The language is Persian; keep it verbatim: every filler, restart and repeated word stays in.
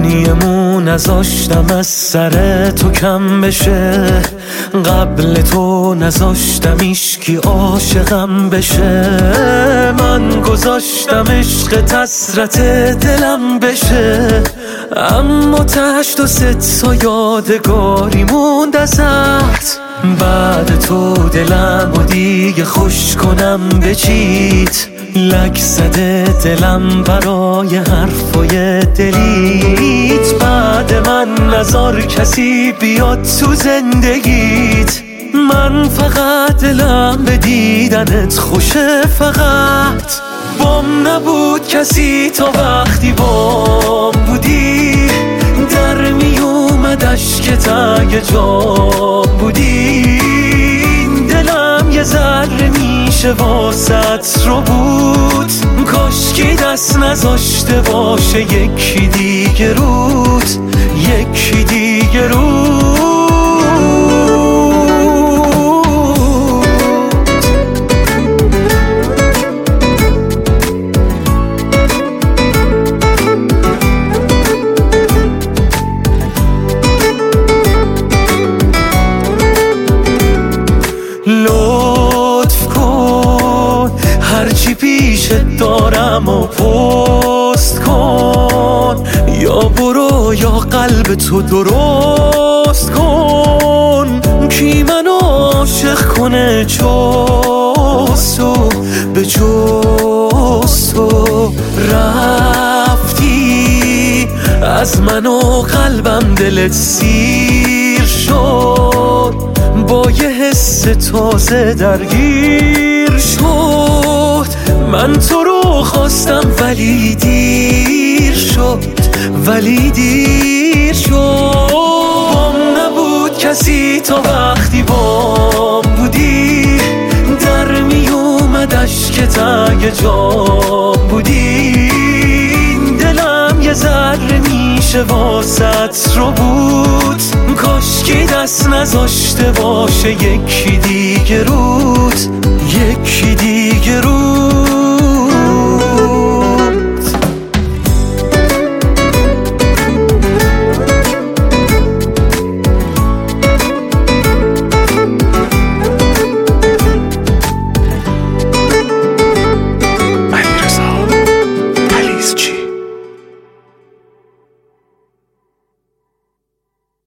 معنیمو نذاشتم از سر تو کم بشه، قبل تو نذاشتم ایشکی عاشقم بشه. من گذاشتم عشق حسرت دلم بشه، اما تهش تو ست تا یادگاری موند ازت. بعد تو دلم و دیگه خوش کنم به چیت، لک زده دلم برای حرفای دلیت. بعد من نذار کسی بیاد تو زندگیت، من فقط دلم به دیدنت خوشه. فقط بام نبود کسی تا وقتی بام بودی، در می اومد اشکت اگه جام بودی. دلم یه ذره میشه واسط رو بود، کاشکی دست نذاشته باشه یکی دیگه روت، یکی دیگه روت. لطف کن هرچی پیشت دارم و پست کن، یا برو یا قلب تو درست کن. کی منو عاشق کنه چوستو به چوستو؟ رفتی از من و قلبم دلت سیر شد، با یه حس تازه درگیر شد. من تو رو خواستم ولی دیر شد، ولی دیر شد. بام نبود کسی تا وقتی بام بودی، در می اومد اشکت اگه جام بودی. دلم یه ذره میشه واسط رو بود، کاشکی دست نذاشته باشه یکی دیگه روت، یکی دیگه روت.